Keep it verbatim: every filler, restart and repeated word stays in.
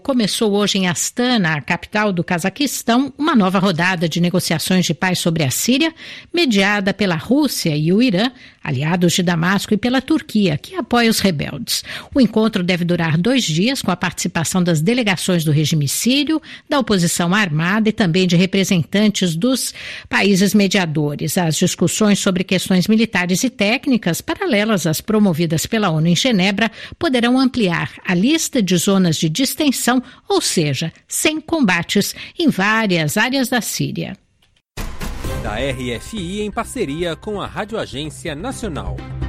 Começou hoje em Astana, a capital do Cazaquistão, uma nova rodada de negociações de paz sobre a Síria, mediada pela Rússia e o Irã, aliados de Damasco, e pela Turquia, que apoia os rebeldes. O encontro deve durar dois dias, com a participação das delegações do regime sírio, da oposição armada e também de representantes dos países mediadores. As discussões sobre questões militares e técnicas, paralelas às promovidas pela ONU em Genebra, poderão ampliar a lista de zonas de distensão, ou seja, sem combates em várias áreas da Síria. Da R F I em parceria com a Rádio Agência Nacional.